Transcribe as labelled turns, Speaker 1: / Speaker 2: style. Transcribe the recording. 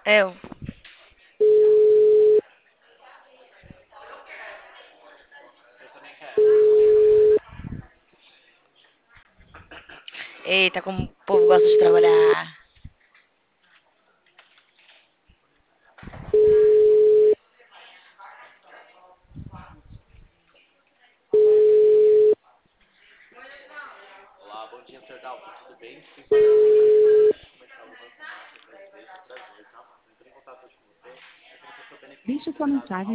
Speaker 1: Eu. Eita, como o povo gosta de trabalhar.
Speaker 2: Deixe sua mensagem